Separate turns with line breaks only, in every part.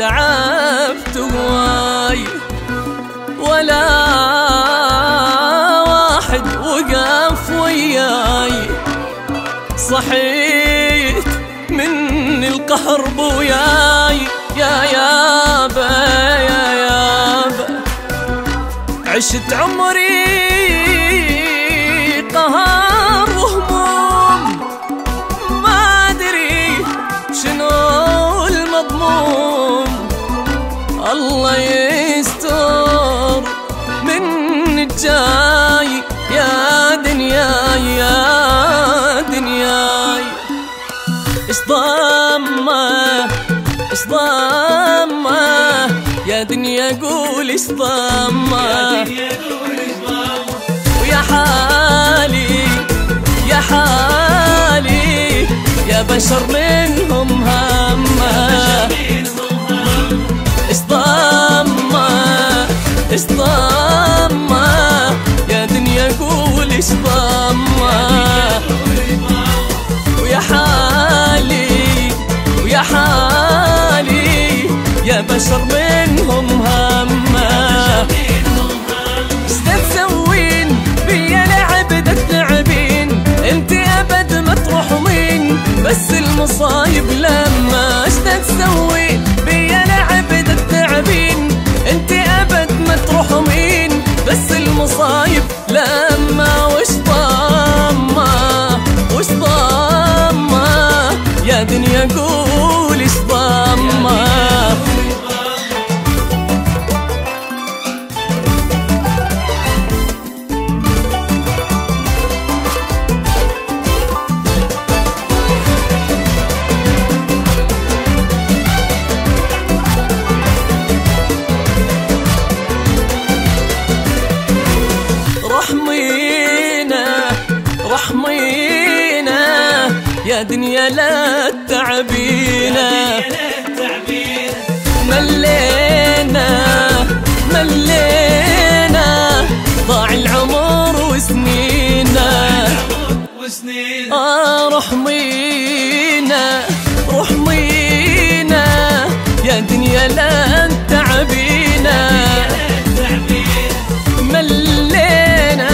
تعبت هواي، ولا واحد وقف وياي. صحيت من القهر بوياي يا يابا يا يابا. عشت عمري قهر وهموم، ما أدري شنو المضموم. الله يستر من الجاي يا دنياي يا دنياي. ايش ضمه ايش ضمه يا دنيا قول ايش ضمه. ويا حالي يا حالي يا بشر منهم همه. ايش ضمه ايش ضمه يا دنيا قول ايش ضمه. ويا حالي ويا حالي يا بشر منهم همه. ايش تسوين بيا لعبدة تلعبين، انت ابد ما تروحين بس المصايب لما. ايش تسوين بيا لعبدة تلعبين، انت ابد ما تروحين بس المصايب لما. وش ضمه وش ضمه يا دنيا قول ايش ضمه. رحمينا يا دنيا لا تعبينا. ملينا ملينا ضاع العمر وسنينا. رحمينا رحمينا يا دنيا لا تعبينا. ملينا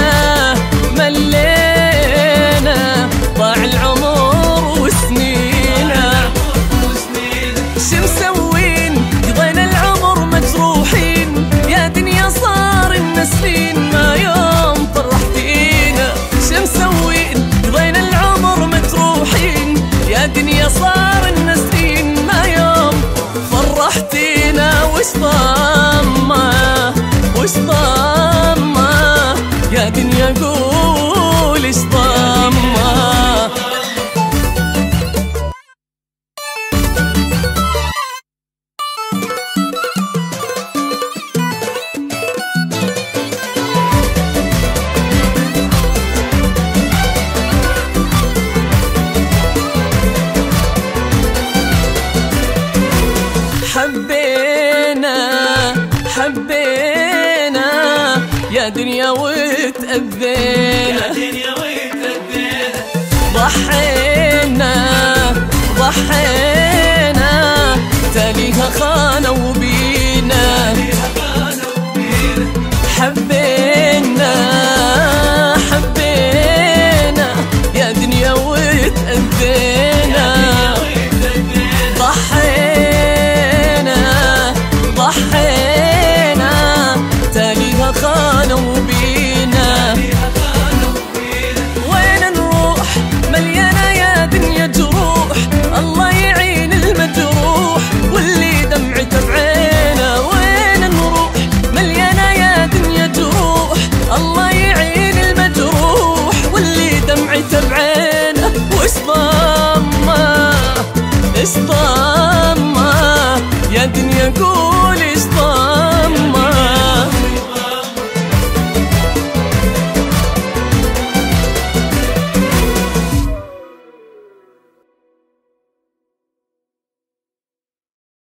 ملينا ضاع العمر وسنينا. شو مسوين قضينا العمر مجروحين يا دنيا صار لنا سنين ما يوم فرحتينا. شو مسوين قضينا العمر مجروحين يا دنيا صار لنا سنين ما يوم فرحتينا. وش ضمه وش ضمه يا دنيا قول ايش ضمه. حبينا حبينا يا دنيا وتأذينا. ضحينا ضحينا